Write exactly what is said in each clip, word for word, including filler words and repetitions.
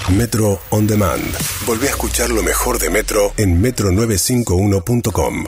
Metro On Demand. Volví a escuchar lo mejor de Metro en metro novecientos cincuenta y uno punto com.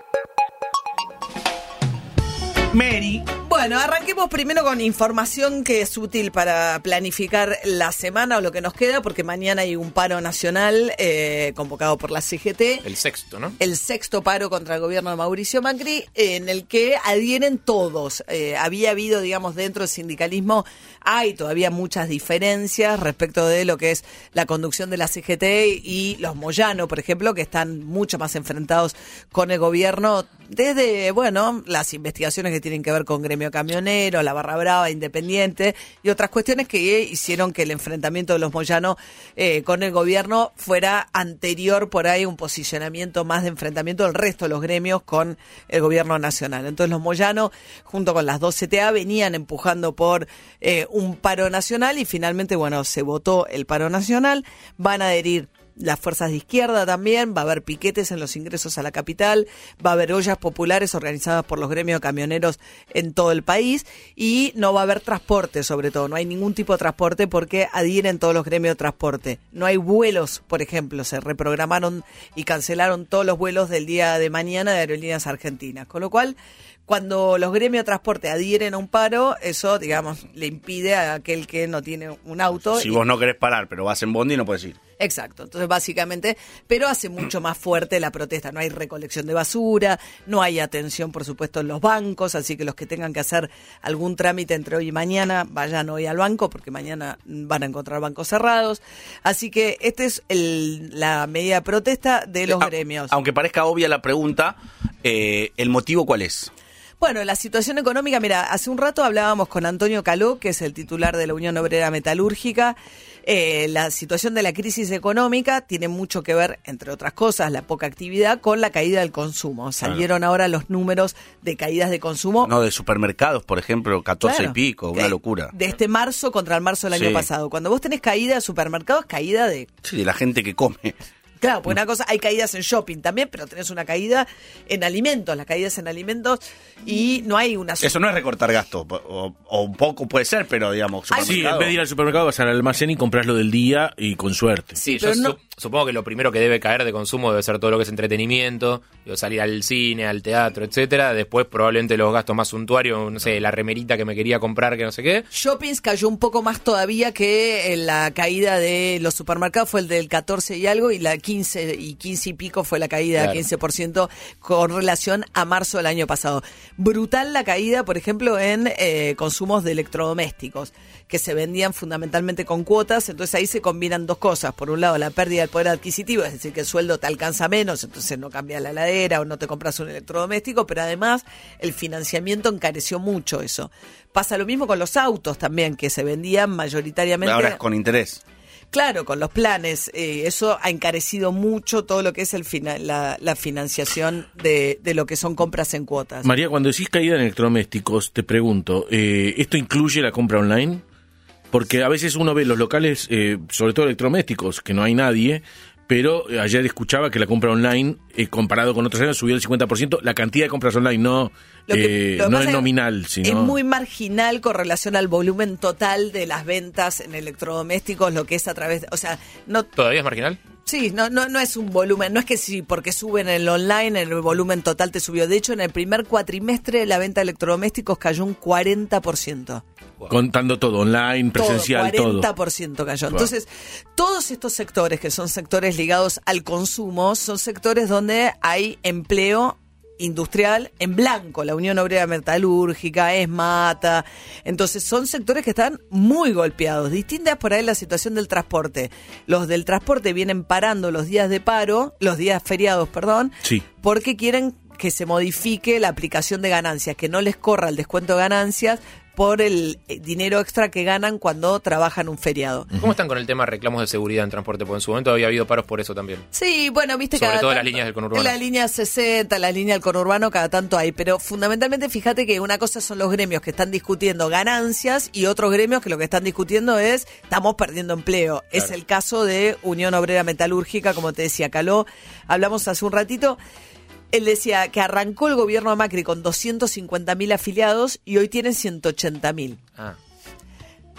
Mary. Bueno, arranquemos primero con información que es útil para planificar la semana o lo que nos queda, porque mañana hay un paro nacional eh, convocado por la C G T. El sexto, ¿no? El sexto paro contra el gobierno de Mauricio Macri, en el que adhieren todos. Eh, había habido, digamos, dentro del sindicalismo, hay todavía muchas diferencias respecto de lo que es la conducción de la C G T y los Moyano, por ejemplo, que están mucho más enfrentados con el gobierno desde, bueno, las investigaciones que tienen que ver con gremio camionero, la Barra Brava, Independiente y otras cuestiones que hicieron que el enfrentamiento de los Moyano eh, con el gobierno fuera anterior por ahí un posicionamiento más de enfrentamiento del resto de los gremios con el gobierno nacional. Entonces los Moyano, junto con las dos C T A, venían empujando por eh, un paro nacional y finalmente, bueno, se votó el paro nacional. Van a adherir las fuerzas de izquierda también, va a haber piquetes en los ingresos a la capital, va a haber ollas populares organizadas por los gremios camioneros en todo el país y no va a haber transporte, sobre todo, no hay ningún tipo de transporte porque adhieren todos los gremios de transporte. No hay vuelos, por ejemplo, se reprogramaron y cancelaron todos los vuelos del día de mañana de Aerolíneas Argentinas, con lo cual cuando los gremios de transporte adhieren a un paro, eso, digamos, le impide a aquel que no tiene un auto. Si y... vos no querés parar, pero vas en bondi, no puedes ir. Exacto, entonces básicamente, pero hace mucho más fuerte la protesta, no hay recolección de basura, no hay atención por supuesto en los bancos, así que los que tengan que hacer algún trámite entre hoy y mañana, vayan hoy al banco porque mañana van a encontrar bancos cerrados, así que esta es el, la medida de protesta de los A, gremios. Aunque parezca obvia la pregunta, eh, ¿el motivo cuál es? Bueno, la situación económica, mira, hace un rato hablábamos con Antonio Caló, que es el titular de la Unión Obrera Metalúrgica. Eh, la situación de la crisis económica tiene mucho que ver, entre otras cosas, la poca actividad con la caída del consumo. Salieron claro. ahora los números de caídas de consumo. No, de supermercados, por ejemplo, catorce claro. y pico, una de, locura. De este marzo contra el marzo del sí. año pasado. Cuando vos tenés caída de supermercados, caída de... Sí, de la gente que come. Claro, pues una cosa, hay caídas en shopping también, pero tenés una caída en alimentos, las caídas en alimentos y no hay una... Eso no es recortar gastos, o, o un poco puede ser, pero digamos... Sí, en vez de ir al supermercado vas al almacén y compras lo del día y con suerte. Sí, pero yo no... su- supongo que lo primero que debe caer de consumo debe ser todo lo que es entretenimiento, salir al cine, al teatro, etcétera. Después probablemente los gastos más suntuarios, no sé, la remerita que me quería comprar, que no sé qué. Shoppings cayó un poco más todavía que la caída de los supermercados, fue el del catorce y algo, y la quince y quince y pico fue la caída, claro. quince por ciento con relación a marzo del año pasado. Brutal la caída, por ejemplo, en eh, consumos de electrodomésticos, que se vendían fundamentalmente con cuotas, entonces ahí se combinan dos cosas. Por un lado, la pérdida del poder adquisitivo, es decir, que el sueldo te alcanza menos, entonces no cambia la heladera o no te compras un electrodoméstico, pero además el financiamiento encareció mucho eso. Pasa lo mismo con los autos también, que se vendían mayoritariamente... Ahora es con interés. Claro, con los planes, eh, eso ha encarecido mucho todo lo que es el fina, la, la financiación de, de lo que son compras en cuotas. María, cuando decís caída en electrodomésticos, te pregunto, eh, ¿esto incluye la compra online? Porque a veces uno ve los locales, eh, sobre todo electrodomésticos, que no hay nadie, pero ayer escuchaba que la compra online, eh, comparado con otros años, subió el cincuenta por ciento. La cantidad de compras online no, Lo que, eh, lo que no pasa es nominal, sino... Es muy marginal con relación al volumen total de las ventas en electrodomésticos, lo que es a través de... O sea, no... ¿Todavía es marginal? Sí, no, no, no es un volumen, no es que sí, porque suben el online, el volumen total te subió. De hecho, en el primer cuatrimestre la venta de electrodomésticos cayó un cuarenta por ciento. Wow. Contando todo, online, presencial, todo. todo. cuarenta por ciento cayó. Wow. Entonces, todos estos sectores que son sectores ligados al consumo, son sectores donde hay empleo industrial en blanco, la Unión Obrera Metalúrgica, ESMATA, entonces son sectores que están muy golpeados. Distintas por ahí la situación del transporte. Los del transporte vienen parando los días de paro, los días feriados, perdón, Sí. porque quieren que se modifique la aplicación de ganancias, que no les corra el descuento de ganancias por el dinero extra que ganan cuando trabajan un feriado. ¿Cómo están con el tema de reclamos de seguridad en transporte? Porque en su momento había habido paros por eso también. Sí, bueno, viste que Sobre todo las líneas del conurbano. La línea sesenta, la línea del conurbano, cada tanto hay. Pero fundamentalmente, fíjate que una cosa son los gremios que están discutiendo ganancias y otros gremios que lo que están discutiendo es estamos perdiendo empleo. Claro. Es el caso de Unión Obrera Metalúrgica, como te decía Caló. Hablamos hace un ratito. Él decía que arrancó el gobierno de Macri con doscientos cincuenta mil afiliados y hoy tienen ciento ochenta mil. Ah.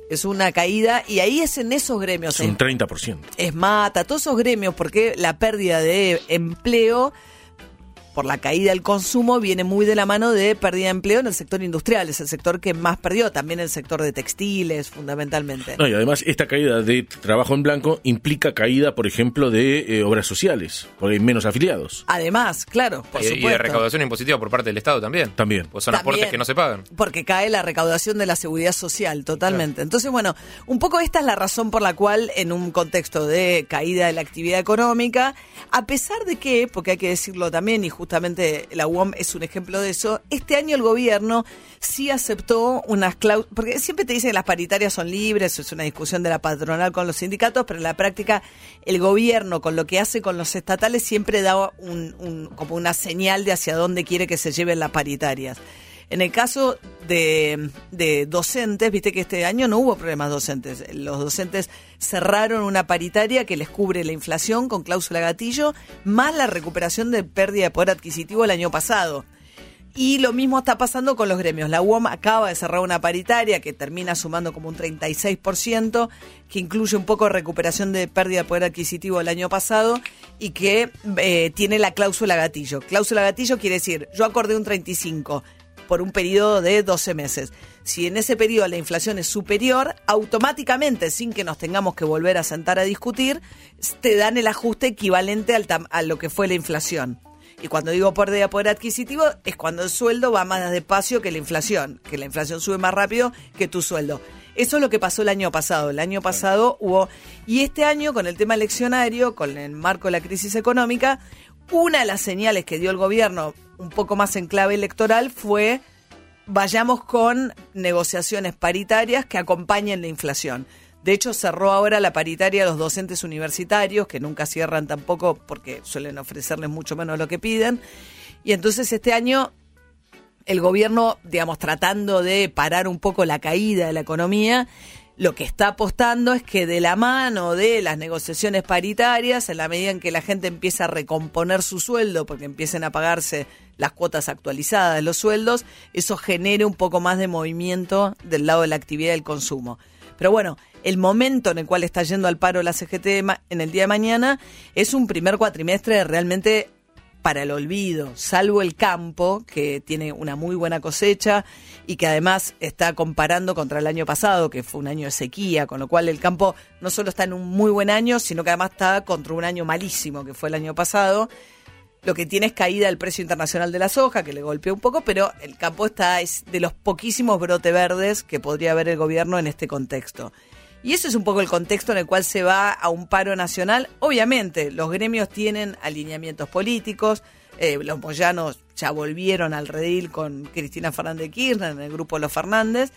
Es una caída, y ahí es en esos gremios. Es un treinta por ciento. Es Mata, todos esos gremios, porque la pérdida de empleo por la caída del consumo viene muy de la mano de pérdida de empleo en el sector industrial, es el sector que más perdió, también el sector de textiles, fundamentalmente. No, y además esta caída de trabajo en blanco implica caída, por ejemplo, de eh, obras sociales, porque hay menos afiliados. Además, claro, por y, supuesto. y de recaudación impositiva por parte del Estado también. También. Pues son También, aportes que no se pagan. Porque cae la recaudación de la seguridad social, totalmente. Claro. Entonces, bueno, un poco esta es la razón por la cual, en un contexto de caída de la actividad económica, a pesar de que, porque hay que decirlo también, y justamente la U O M es un ejemplo de eso, este año el gobierno sí aceptó unas cláusulas, porque siempre te dicen que las paritarias son libres, es una discusión de la patronal con los sindicatos, pero en la práctica el gobierno, con lo que hace con los estatales, siempre da un, un, como una señal de hacia dónde quiere que se lleven las paritarias. En el caso de, de docentes, viste que este año no hubo problemas docentes. Los docentes cerraron una paritaria que les cubre la inflación con cláusula gatillo, más la recuperación de pérdida de poder adquisitivo el año pasado. Y lo mismo está pasando con los gremios. La U O M acaba de cerrar una paritaria que termina sumando como un treinta y seis por ciento, que incluye un poco de recuperación de pérdida de poder adquisitivo el año pasado y que eh, tiene la cláusula gatillo. Cláusula gatillo quiere decir, yo acordé un treinta y cinco por un periodo de doce meses. Si en ese periodo la inflación es superior, automáticamente, sin que nos tengamos que volver a sentar a discutir, te dan el ajuste equivalente al tam- a lo que fue la inflación. Y cuando digo pérdida de poder adquisitivo, es cuando el sueldo va más despacio que la inflación, que la inflación sube más rápido que tu sueldo. Eso es lo que pasó el año pasado. El año pasado hubo... Y este año, con el tema eleccionario, con el marco de la crisis económica, una de las señales que dio el gobierno, un poco más en clave electoral, fue vayamos con negociaciones paritarias que acompañen la inflación. De hecho, cerró ahora la paritaria de los docentes universitarios, que nunca cierran tampoco porque suelen ofrecerles mucho menos de lo que piden. Y entonces este año el gobierno, digamos, tratando de parar un poco la caída de la economía, lo que está apostando es que de la mano de las negociaciones paritarias, en la medida en que la gente empieza a recomponer su sueldo, porque empiecen a pagarse las cuotas actualizadas de los sueldos, eso genere un poco más de movimiento del lado de la actividad del consumo. Pero bueno, el momento en el cual está yendo al paro la C G T en el día de mañana es un primer cuatrimestre realmente para el olvido, salvo el campo, que tiene una muy buena cosecha y que además está comparando contra el año pasado, que fue un año de sequía, con lo cual el campo no solo está en un muy buen año, sino que además está contra un año malísimo, que fue el año pasado. Lo que tiene es caída del precio internacional de la soja, que le golpeó un poco, pero el campo está es de los poquísimos brotes verdes que podría haber el gobierno en este contexto. Y eso es un poco el contexto en el cual se va a un paro nacional. Obviamente, los gremios tienen alineamientos políticos. Eh, los moyanos ya volvieron al redil con Cristina Fernández de Kirchner en el grupo Los Fernández.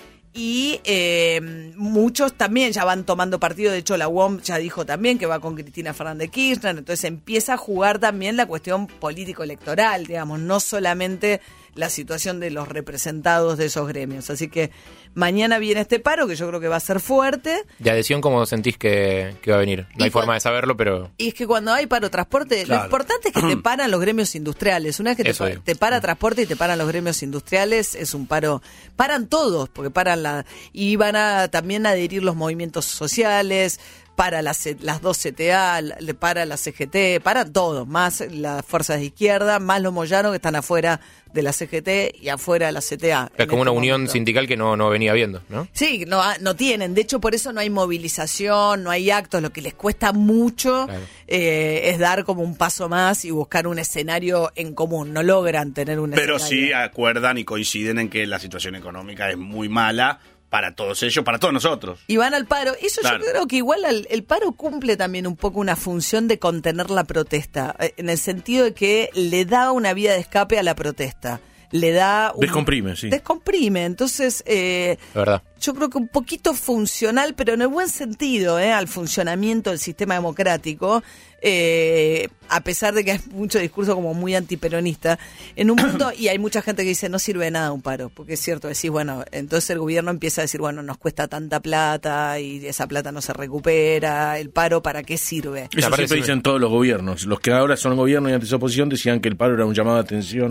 Y eh, muchos también ya van tomando partido. De hecho, la U O M ya dijo también que va con Cristina Fernández de Kirchner. Entonces empieza a jugar también la cuestión político-electoral, digamos, no solamente la situación de los representados de esos gremios. Así que mañana viene este paro, que yo creo que va a ser fuerte. ¿De adhesión cómo sentís que, que va a venir? No hay y forma de saberlo, pero... Y es que cuando hay paro transporte, claro, lo importante es que te paran los gremios industriales. Una vez que te, te para transporte y te paran los gremios industriales, es un paro... Paran todos, porque paran la... Y van a también adherir los movimientos sociales, para las, las dos C T A, para la C G T, para todos, más las fuerzas de izquierda, más los moyanos que están afuera de la C G T y afuera de la C T A. Es como este una unión momento. sindical que no, no venía viendo, ¿no? Sí, no, no tienen. De hecho, por eso no hay movilización, no hay actos. Lo que les cuesta mucho claro. eh, es dar como un paso más y buscar un escenario en común. No logran tener un Pero escenario. Pero sí acuerdan y coinciden en que la situación económica es muy mala para todos ellos, para todos nosotros. Y van al paro. Eso claro. Yo creo que igual el, el paro cumple también un poco una función de contener la protesta, en el sentido de que le da una vía de escape a la protesta. Le da un, descomprime, sí. Descomprime. Entonces, eh, verdad. Yo creo que un poquito funcional, pero en el buen sentido, eh, al funcionamiento del sistema democrático, eh, a pesar de que hay mucho discurso como muy antiperonista, en un punto, y hay mucha gente que dice no sirve de nada un paro, porque es cierto, decís, bueno, entonces el gobierno empieza a decir, bueno, nos cuesta tanta plata y esa plata no se recupera, el paro, ¿para qué sirve? Eso siempre dicen todos los gobiernos. Los que ahora son gobierno y antes oposición decían que el paro era un llamado de atención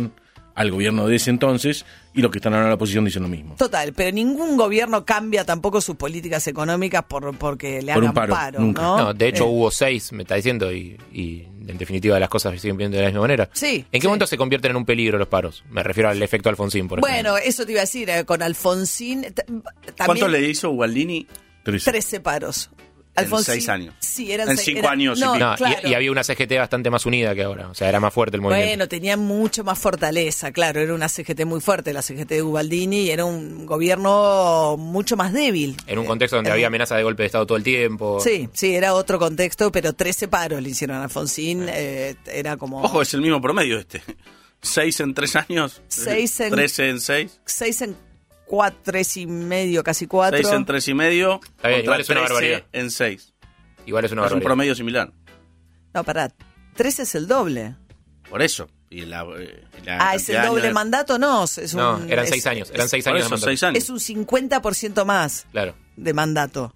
al gobierno de ese entonces, y los que están ahora en la oposición dicen lo mismo. Total, pero ningún gobierno cambia tampoco sus políticas económicas por porque le Por hagan un paro, paro, nunca. ¿no? No, de hecho Eh, hubo seis, me está diciendo, y, y en definitiva las cosas siguen viendo de la misma manera. Sí, ¿En qué sí. momento se convierten en un peligro los paros? Me refiero al efecto Alfonsín, por ejemplo. Bueno, eso te iba a decir, eh, con Alfonsín t- también ¿Cuánto le hizo Ubaldini? Trece. trece paros. En seis años. Sí, eran En seis- cinco era- años y No, pico. No, y- claro. y, había una C G T bastante más unida que ahora, o sea, era más fuerte el movimiento. Bueno, tenía mucho más fortaleza, claro, era una C G T muy fuerte, la C G T de Ubaldini, y era un gobierno mucho más débil. En un contexto donde Eh, había amenaza de golpe de Estado todo el tiempo. Sí, sí, era otro contexto, pero trece paros le hicieron a Alfonsín, eh, era como Ojo, es el mismo promedio este. Seis en tres años. Seis en- Trece en seis. seis en cuatro, tres y medio, casi cuatro. Seis en tres y medio. Está bien, contra igual es una trece barbaridad. en seis. Igual es una Es un barbaridad. promedio similar. No, pará, trece es el doble. Por eso. Y la, eh, la Ah, es el cantidad de doble años- mandato, no, es un, No, eran es- seis años, eran es- seis Por años de eso, mandato. seis años. Es un cincuenta por ciento más Claro. de mandato.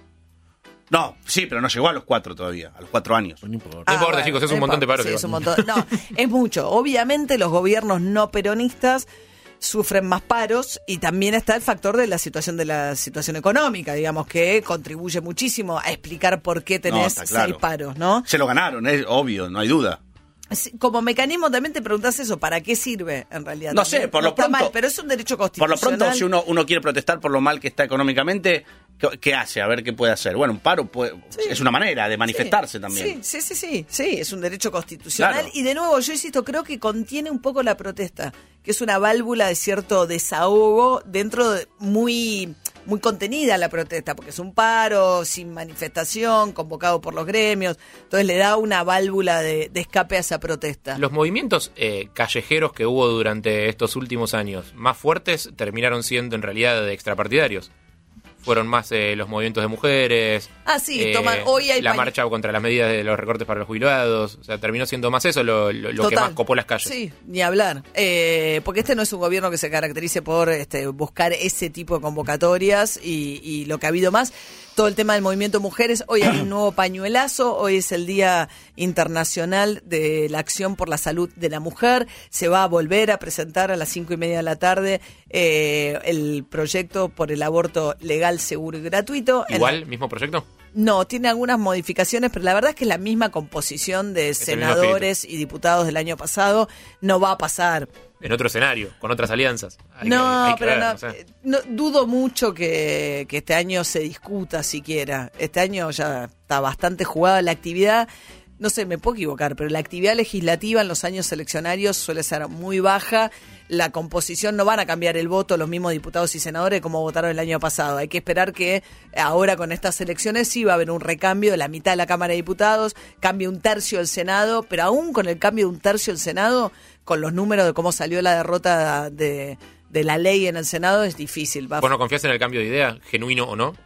No, sí, pero no llegó a los cuatro todavía, a los cuatro años. No importa. No importa, chicos, es un no montón de importa, paros sí, igual. es un montón. No, es mucho. Obviamente los gobiernos no peronistas sufren más paros y también está el factor de la situación de la situación económica, digamos, que contribuye muchísimo a explicar por qué tenés está claro. seis paros, ¿no? Se lo ganaron, es obvio, no hay duda. Sí, como mecanismo también te preguntás eso, ¿para qué sirve en realidad? No También sé, por no lo está pronto- mal, pero es un derecho Por lo constitucional. pronto, si uno, uno quiere protestar por lo mal que está económicamente, ¿qué, qué hace? A ver qué puede hacer. Bueno, un paro puede- Sí. es una manera de manifestarse Sí, también. Sí, sí, sí, sí, sí, es un derecho constitucional. Claro. Y de nuevo, yo insisto, creo que contiene un poco la protesta, que es una válvula de cierto desahogo dentro de muy, muy contenida la protesta, porque es un paro sin manifestación, convocado por los gremios, entonces le da una válvula de, de escape a esa protesta. Los movimientos eh, callejeros que hubo durante estos últimos años más fuertes terminaron siendo en realidad extrapartidarios. Fueron más eh, los movimientos de mujeres. Ah, sí, eh, toman- hoy hay la pañ- marcha contra las medidas de los recortes para los jubilados. O sea, terminó siendo más eso lo, lo- lo que Total. más copó las calles. Sí, ni hablar. Eh, porque este no es un gobierno que se caracterice por este, buscar ese tipo de convocatorias y, y lo que ha habido más. Todo el tema del movimiento mujeres. Hoy hay un nuevo pañuelazo. Hoy es el Día Internacional de la Acción por la Salud de la Mujer. Se va a volver a presentar a las cinco y media de la tarde eh, el proyecto por el aborto legal, seguro y gratuito. En Igual, la- mismo proyecto. no, tiene algunas modificaciones, pero la verdad es que es la misma composición de el mismo senadores y diputados del año pasado. No va a pasar. En otro escenario, con otras alianzas. Hay que- No, hay que pero ver, no, no sé. eh, no, dudo mucho que, que este año se discuta siquiera. Este año ya está bastante jugada la actividad. No sé, me puedo equivocar, pero la actividad legislativa en los años eleccionarios suele ser muy baja. La composición no van a cambiar el voto los mismos diputados y senadores como votaron el año pasado. Hay que esperar que ahora con estas elecciones sí va a haber un recambio de la mitad de la Cámara de Diputados, cambie un tercio del Senado, pero aún con el cambio de un tercio del Senado, con los números de cómo salió la derrota de, de la ley en el Senado, es difícil. Va- ¿Vos no confías en el cambio de idea, genuino o no?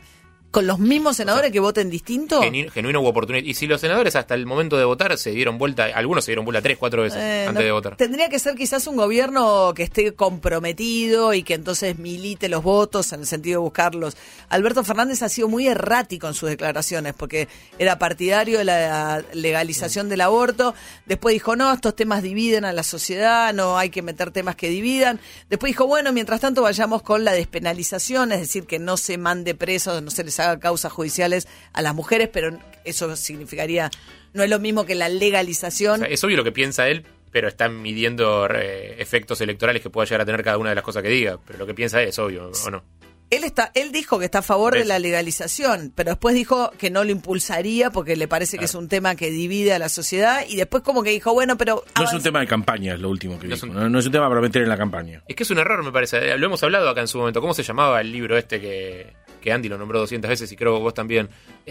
Con los mismos senadores que voten distinto. Genu- genuino u oportunidad. Y si los senadores hasta el momento de votar se dieron vuelta, algunos se dieron vuelta tres, cuatro veces Eh, antes no, de votar. Tendría que ser quizás un gobierno que esté comprometido y que entonces milite los votos en el sentido de buscarlos. Alberto Fernández ha sido muy errático en sus declaraciones porque era partidario de la legalización del aborto. Después dijo, no, estos temas dividen a la sociedad, no hay que meter temas que dividan. Después dijo, bueno, mientras tanto vayamos con la despenalización, es decir, que no se mande presos, no se les haga causas judiciales a las mujeres, pero eso significaría, no es lo mismo que la legalización. O sea, es obvio lo que piensa él, pero están midiendo eh, efectos electorales que pueda llegar a tener cada una de las cosas que diga. Pero lo que piensa es obvio, ¿o no? Él está, él dijo que está a favor de ¿Ves? la legalización, pero después dijo que no lo impulsaría porque le parece que es un tema que divide a la sociedad y después como que dijo, bueno, pero No es un avanza- tema de campaña, es lo último que No es dijo. un- No, no es un tema para meter en la campaña. Es que es un error, me parece. Lo hemos hablado acá en su momento. ¿Cómo se llamaba el libro este que, que Andy lo nombró doscientas veces y creo que vos también?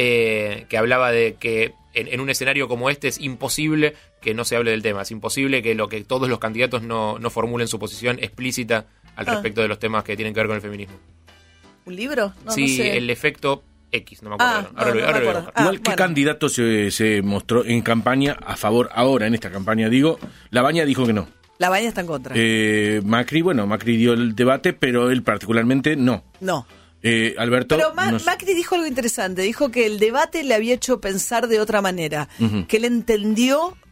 Eh, que hablaba de que en, en un escenario como este es imposible que no se hable del tema. Es imposible que lo que todos los candidatos no, no formulen su posición explícita al Ah. respecto de los temas que tienen que ver con el feminismo. ¿Un libro? No, sí, no sé. el efecto X, no me acuerdo. Ah, ahora. no, Ahora lo- no me ahora lo voy a acuerdo. buscar. Ah, Igual, ¿qué bueno. candidato se, se mostró en campaña a favor ahora, en esta campaña? Digo, Labaña dijo que no. La Baña está en contra. Eh, Macri, bueno, Macri dio el debate, pero él particularmente no. no. Eh, Alberto... Pero Ma- no sé. Macri dijo algo interesante. Dijo que el debate le había hecho pensar de otra manera. Ujú. Que él entendió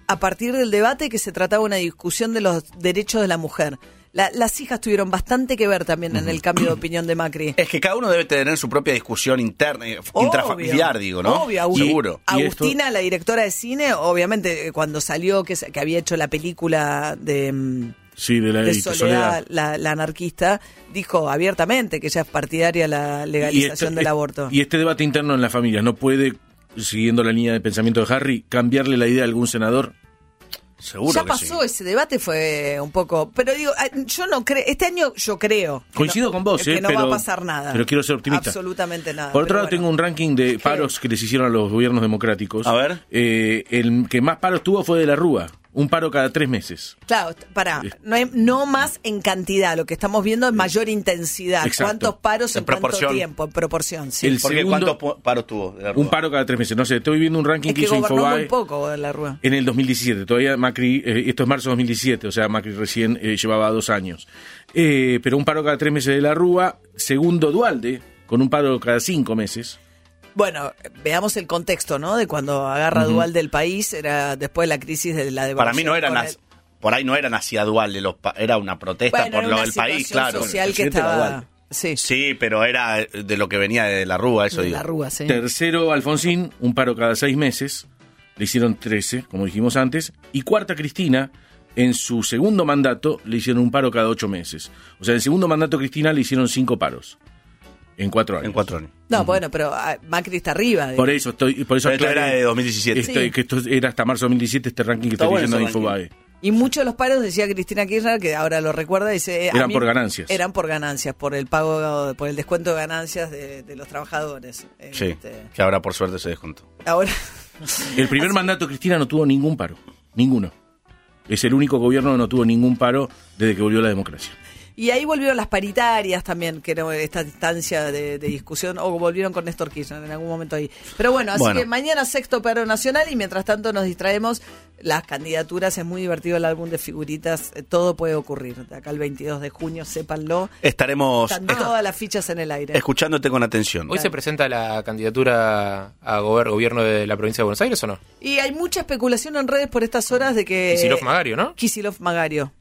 a partir del debate que se trataba de una discusión de los derechos de la mujer. La, las hijas tuvieron bastante que ver también en el cambio de opinión de Macri. Es que cada uno debe tener su propia discusión interna, Obvio, intrafamiliar, digo, ¿no? Obvio, Agust- seguro. Agustina, esto... la directora de cine, obviamente cuando salió que, que había hecho la película de... Sí, de, la, de Soledad, Soledad. La, la anarquista, dijo abiertamente que ella es partidaria de la legalización este, del aborto. Y este debate interno en la familia no puede, siguiendo la línea de pensamiento de Harry, cambiarle la idea a algún senador. Seguro ya que pasó sí. ese debate, fue un poco, pero digo, yo no creo, este año yo creo que coincido no, con vos, que eh, no pero, va a pasar nada, pero quiero ser optimista. Absolutamente nada. Por otro lado, bueno. tengo un ranking de ¿Qué? paros que les hicieron a los gobiernos democráticos. A ver. Eh, el que más paros tuvo fue de la Rúa, un paro cada tres meses. Claro, pará, no, hay, no más en cantidad, lo que estamos viendo es mayor intensidad. Exacto. ¿Cuántos paros en, En proporción. cuánto tiempo? En proporción, sí. El ¿Por qué? segundo- ¿Cuántos paros tuvo? de la Rúa? Un paro cada tres meses. No sé, estoy viendo un ranking Es que que hizo gobernó Infobae muy poco en la Rúa. en el dos mil diecisiete. Todavía Macri, eh, esto es marzo de dos mil diecisiete, o sea, Macri recién eh, llevaba dos años. Eh, pero un paro cada tres meses de la Rúa. Segundo, Dualde, con un paro cada cinco meses. Bueno, veamos el contexto, ¿no? De cuando agarra Ujú. Dual del país, era después de la crisis de la devaluación. Para mí no eran con as- el- por ahí no eran hacia Dual de los pa- era una protesta Bueno, por era lo una del país, situación claro. social El que presidente era estaba... Dual. Sí, Sí, pero era de lo que venía de la Rúa, eso de digo. la Rúa, sí. Tercero, Alfonsín, un paro cada seis meses. Le hicieron trece, como dijimos antes. Y cuarta, Cristina, en su segundo mandato, le hicieron un paro cada ocho meses. O sea, en el segundo mandato, Cristina le hicieron cinco paros. En cuatro años. En cuatro años. No, bueno, pero ah, Macri está arriba. de- Por eso estoy, por eso Pero esto aclaré era de dos mil diecisiete. este- Sí. que esto era hasta marzo de dos mil diecisiete, este ranking que Está estoy bueno leyendo de ese Infobae. Y muchos de los paros, decía Cristina Kirchner, que ahora lo recuerda, dice... eh, a Eran mí- por ganancias. Eran por ganancias, por el pago, por el descuento de ganancias de, de los trabajadores. Sí, Este, que ahora por suerte se descontó. ahora... El primer mandato de Cristina no tuvo ningún paro. Ninguno. Es el único gobierno que no tuvo ningún paro desde que volvió la democracia. Y ahí volvieron las paritarias también, que era esta instancia de, de discusión, o volvieron con Néstor Kirchner en algún momento ahí. Pero bueno, así Bueno. que mañana sexto paro nacional y mientras tanto nos distraemos. Las candidaturas, es muy divertido el álbum de figuritas, eh, todo puede ocurrir. De acá el veintidós de junio, sépanlo. Estaremos Están todas las fichas en el aire. escuchándote con atención. ¿Hoy se presenta la candidatura a gober- gobierno de la provincia de Buenos Aires o no? Y hay mucha especulación en redes por estas horas de que... Kicillof Magario, ¿no? Kicillof Magario.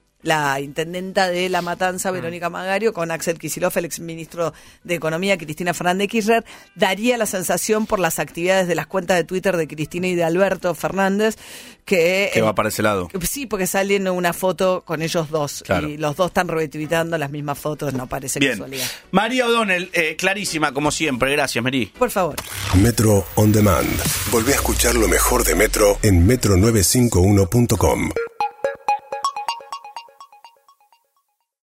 La intendenta de La Matanza, Verónica Magario, con Axel Kicillof, el exministro de Economía, Cristina Fernández Kirchner, daría la sensación por las actividades de las cuentas de Twitter de Cristina y de Alberto Fernández que... Que va para ese lado. que sí, porque salen una foto con ellos dos Claro. y los dos están retuiteando las mismas fotos, no parece Bien. casualidad. María O'Donnell, eh, clarísima como siempre. Gracias, Mary. Por favor. Metro On Demand. Volvé a escuchar lo mejor de Metro en metro novecientos cincuenta y uno punto com.